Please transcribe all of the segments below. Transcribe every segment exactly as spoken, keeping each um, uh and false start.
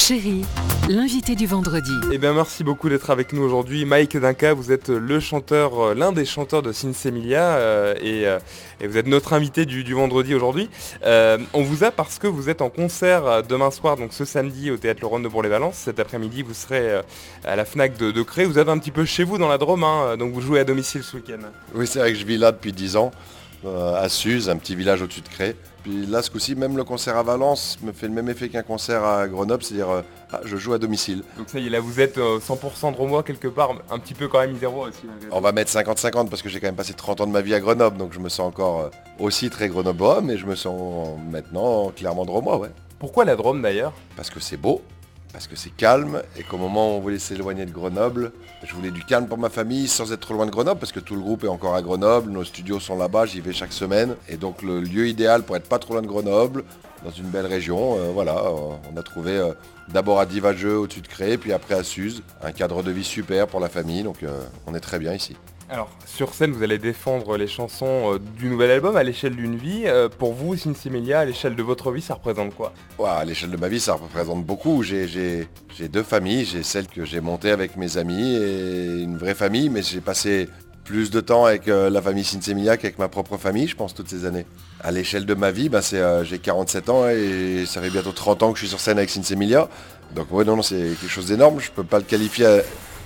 Chérie, l'invité du vendredi. Eh bien merci beaucoup d'être avec nous aujourd'hui. Mike Dinka, vous êtes le chanteur, l'un des chanteurs de Sinsemilia euh, et, euh, et vous êtes notre invité du, du vendredi aujourd'hui. Euh, on vous a parce que vous êtes en concert demain soir, donc ce samedi au Théâtre Le Rhône de Bourg-les-Valences. Cet après-midi vous serez euh, à la Fnac de, de Cré. Vous êtes un petit peu chez vous dans la Drôme, hein, donc vous jouez à domicile ce week-end. Oui, c'est vrai que je vis là depuis dix ans, euh, à Suse, un petit village au-dessus de Cré. Puis là, ce coup-ci, même le concert à Valence me fait le même effet qu'un concert à Grenoble, c'est-à-dire euh, ah, je joue à domicile. Donc ça y est, là vous êtes euh, cent pour cent drômois quelque part, un petit peu quand même isérois aussi. On va mettre cinquante cinquante parce que j'ai quand même passé trente ans de ma vie à Grenoble, donc je me sens encore euh, aussi très grenoblois, mais je me sens maintenant clairement drômois, ouais. Pourquoi la Drôme d'ailleurs? Parce que c'est beau, parce que c'est calme, et qu'au moment où on voulait s'éloigner de Grenoble, je voulais du calme pour ma famille sans être trop loin de Grenoble, parce que tout le groupe est encore à Grenoble, nos studios sont là-bas, j'y vais chaque semaine, et donc le lieu idéal pour être pas trop loin de Grenoble, dans une belle région, euh, voilà, euh, on a trouvé euh, d'abord à Divageux au-dessus de Cré, puis après à Suse, un cadre de vie super pour la famille, donc euh, on est très bien ici. Alors, sur scène, vous allez défendre les chansons euh, du nouvel album à l'échelle d'une vie. Euh, pour vous, Sinsemilia, à l'échelle de votre vie, ça représente quoi? Ouais, à l'échelle de ma vie, ça représente beaucoup. J'ai, j'ai, j'ai deux familles. J'ai celle que j'ai montée avec mes amis et une vraie famille, mais j'ai passé plus de temps avec euh, la famille Sinsemilia qu'avec ma propre famille, je pense, toutes ces années. À l'échelle de ma vie, bah, c'est, euh, j'ai quarante-sept ans et ça fait bientôt trente ans que je suis sur scène avec Sinsemilia. Donc ouais, non, non, c'est quelque chose d'énorme. Je peux pas le qualifier à...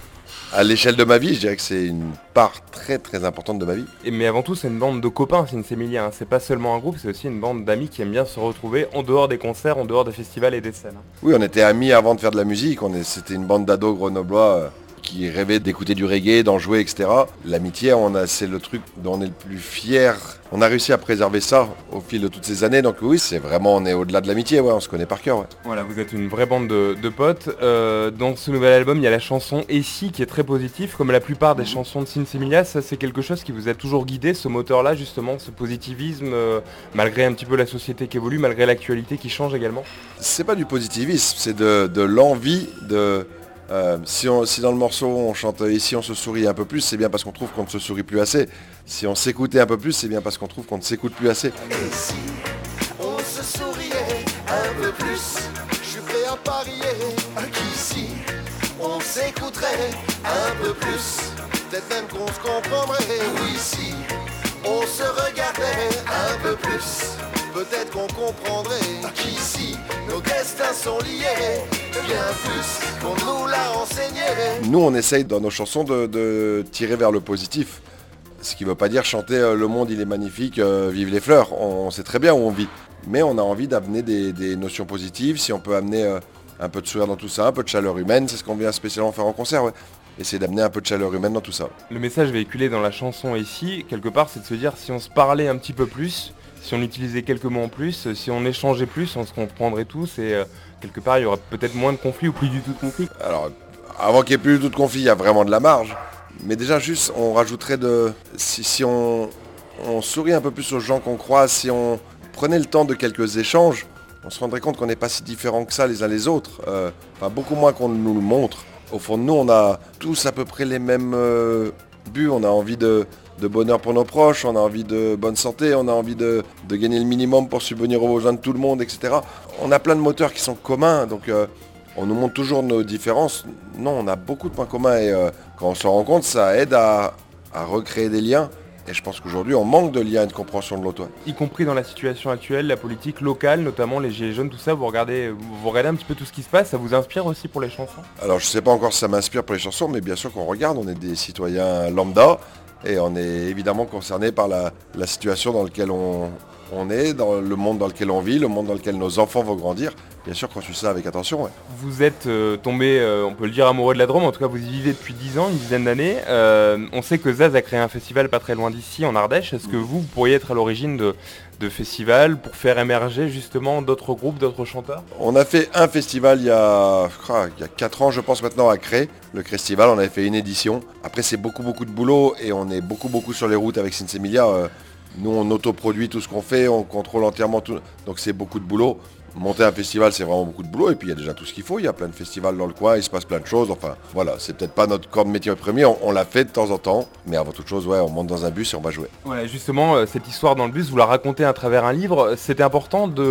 À l'échelle de ma vie, je dirais que c'est une part très très importante de ma vie. Et mais avant tout, c'est une bande de copains, Sinsemilia. Hein. C'est pas seulement un groupe, c'est aussi une bande d'amis qui aiment bien se retrouver en dehors des concerts, en dehors des festivals et des scènes. Oui, on était amis avant de faire de la musique. On est, c'était une bande d'ados grenoblois euh, qui rêvaient d'écouter du reggae, d'en jouer, et cetera. L'amitié, on a, c'est le truc dont on est le plus fier. On a réussi à préserver ça au fil de toutes ces années. Donc oui, c'est vraiment, on est au-delà de l'amitié. Ouais, on se connaît par cœur. Ouais. Voilà, vous êtes une vraie bande de, de potes. Euh, dans ce nouvel album, il y a la chanson Et si qui est très positive, comme la plupart des chansons de Sinsemilia. Ça, c'est quelque chose qui vous a toujours guidé, ce moteur-là, justement, ce positivisme, euh, malgré un petit peu la société qui évolue, malgré l'actualité qui change également. C'est pas du positivisme, c'est de, de l'envie de... Euh, si, on, si dans le morceau on chante « Ici on se sourit un peu plus », c'est bien parce qu'on trouve qu'on ne se sourit plus assez. Si on s'écoutait un peu plus, c'est bien parce qu'on trouve qu'on ne s'écoute plus assez. Et si on se souriait un peu plus, je suis prêt à parier qu'ici on s'écouterait un peu plus, peut-être même qu'on se comprendrait. Oui, si on se regardait un peu plus, peut-être qu'on comprendrait qu'ici nos destins sont liés, bien plus qu'on nous l'a enseigné. Nous, on essaye dans nos chansons de, de tirer vers le positif. Ce qui ne veut pas dire chanter euh, le monde il est magnifique, euh, vive les fleurs. On, on sait très bien où on vit. Mais on a envie d'amener des, des notions positives. Si on peut amener euh, un peu de sourire dans tout ça, un peu de chaleur humaine, c'est ce qu'on vient spécialement faire en concert. Ouais. Essayer d'amener un peu de chaleur humaine dans tout ça. Le message véhiculé dans la chanson Ici, quelque part, c'est de se dire si on se parlait un petit peu plus, si on utilisait quelques mots en plus, si on échangeait plus, on se comprendrait tous et euh, quelque part il y aura peut-être moins de conflits ou plus du tout de conflits. Alors, avant qu'il n'y ait plus du tout de conflit, il y a vraiment de la marge. Mais déjà juste, on rajouterait de... Si, si on, on sourit un peu plus aux gens qu'on croise, si on prenait le temps de quelques échanges, on se rendrait compte qu'on n'est pas si différents que ça les uns les autres. Euh, enfin, beaucoup moins qu'on nous le montre. Au fond de nous, on a tous à peu près les mêmes euh, buts. On a envie de... de bonheur pour nos proches, on a envie de bonne santé, on a envie de, de gagner le minimum pour subvenir aux besoins de tout le monde, et cetera. On a plein de moteurs qui sont communs, donc euh, on nous montre toujours nos différences. Non, on a beaucoup de points communs et euh, quand on s'en rend compte, ça aide à, à recréer des liens. Et je pense qu'aujourd'hui, on manque de liens et de compréhension de l'autre. Y compris dans la situation actuelle, la politique locale, notamment les gilets jaunes, tout ça, vous regardez, vous regardez un petit peu tout ce qui se passe, ça vous inspire aussi pour les chansons? Alors je sais pas encore si ça m'inspire pour les chansons, mais bien sûr qu'on regarde, on est des citoyens lambda. Et on est évidemment concerné par la, la situation dans laquelle on, on est, dans le monde dans lequel on vit, le monde dans lequel nos enfants vont grandir. Bien sûr qu'on suit ça avec attention. Ouais. Vous êtes euh, tombé, euh, on peut le dire, amoureux de la Drôme, en tout cas vous y vivez depuis dix ans, une dizaine d'années. Euh, on sait que Zaz a créé un festival pas très loin d'ici, en Ardèche. Est-ce que vous, vous pourriez être à l'origine de, de festivals pour faire émerger justement d'autres groupes, d'autres chanteurs? On a fait un festival il y a, il y a quatre ans, je pense maintenant, à Cré. Le Crestival, on avait fait une édition. Après, c'est beaucoup, beaucoup de boulot et on est beaucoup, beaucoup sur les routes avec Sinsemilia. Euh, nous, on autoproduit tout ce qu'on fait, on contrôle entièrement tout. Donc, c'est beaucoup de boulot. Monter un festival, c'est vraiment beaucoup de boulot. Et puis, il y a déjà tout ce qu'il faut. Il y a plein de festivals dans le coin, il se passe plein de choses. Enfin, voilà, c'est peut-être pas notre corps de métier premier. On, on l'a fait de temps en temps. Mais avant toute chose, ouais, on monte dans un bus et on va jouer. Voilà, justement, euh, cette histoire dans le bus, vous la racontez à travers un livre. C'était important de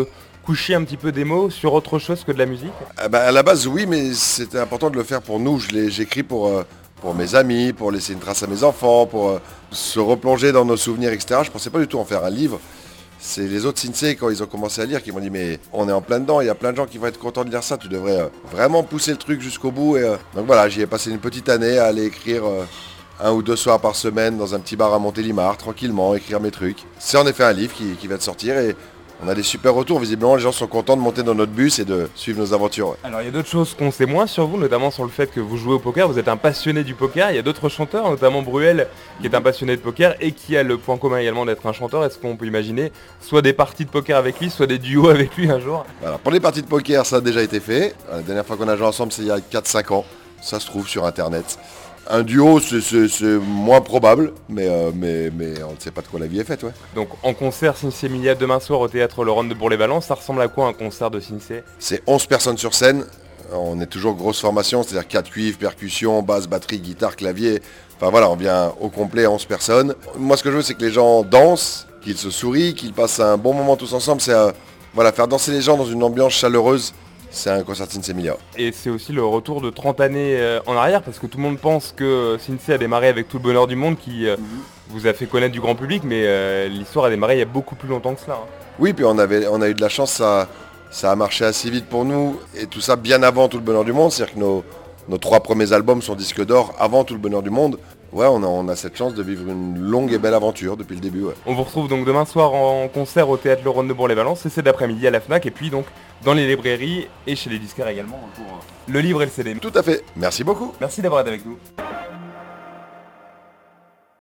coucher un petit peu des mots sur autre chose que de la musique? Ah bah, à la base oui, mais c'était important de le faire pour nous. Je l'ai- J'écris pour, euh, pour mes amis, pour laisser une trace à mes enfants, pour euh, se replonger dans nos souvenirs, et cetera. Je pensais pas du tout en faire un livre. C'est les autres Sinsei, quand ils ont commencé à lire, qui m'ont dit mais on est en plein dedans, il y a plein de gens qui vont être contents de lire ça, tu devrais euh, vraiment pousser le truc jusqu'au bout. Et, euh, donc voilà, j'y ai passé une petite année à aller écrire euh, un ou deux soirs par semaine dans un petit bar à Montélimar, tranquillement, écrire mes trucs. C'est en effet un livre qui, qui vient de sortir et on a des super retours. Visiblement, les gens sont contents de monter dans notre bus et de suivre nos aventures. Ouais. Alors il y a d'autres choses qu'on sait moins sur vous, notamment sur le fait que vous jouez au poker, vous êtes un passionné du poker. Il y a d'autres chanteurs, notamment Bruel, qui est un passionné de poker et qui a le point commun également d'être un chanteur. Est-ce qu'on peut imaginer soit des parties de poker avec lui, soit des duos avec lui un jour? Voilà. Pour les parties de poker, ça a déjà été fait. La dernière fois qu'on a joué ensemble, c'est il y a quatre cinq ans. Ça se trouve sur internet. Un duo, c'est- c'est c'est moins probable, mais, euh, mais, mais on ne sait pas de quoi la vie est faite. Ouais. Donc en concert Sinsei Emilia demain soir au théâtre Laurent de Bourg-les-Valence, ça ressemble à quoi un concert de Sinsei? C'est onze personnes sur scène. On est toujours grosse formation, c'est-à-dire quatre cuivres, percussion, basse, batterie, guitare, clavier. Enfin voilà, on vient au complet onze personnes. Moi ce que je veux, c'est que les gens dansent, qu'ils se sourient, qu'ils passent un bon moment tous ensemble. C'est euh, voilà, faire danser les gens dans une ambiance chaleureuse. C'est un concert de Sinsei Emilia. Et c'est aussi le retour de trente années euh, en arrière, parce que tout le monde pense que Sinsei a démarré avec Tout le bonheur du monde, qui euh, vous a fait connaître du grand public, mais euh, l'histoire a démarré il y a beaucoup plus longtemps que cela. hein. Oui, puis on, avait, on a eu de la chance, ça, ça a marché assez vite pour nous, et tout ça bien avant Tout le bonheur du monde, c'est-à-dire que nos, nos trois premiers albums sont disques d'or avant Tout le bonheur du monde. Ouais, on a, on a cette chance de vivre une longue et belle aventure depuis le début. Ouais. On vous retrouve donc demain soir en concert au théâtre Laurent de Bourg-les-Valence, et c'est d'après-midi à la FNAC, et puis donc dans les librairies et chez les disquaires également pour euh, le livre et le C D. Tout à fait, merci beaucoup. Merci d'avoir été avec nous.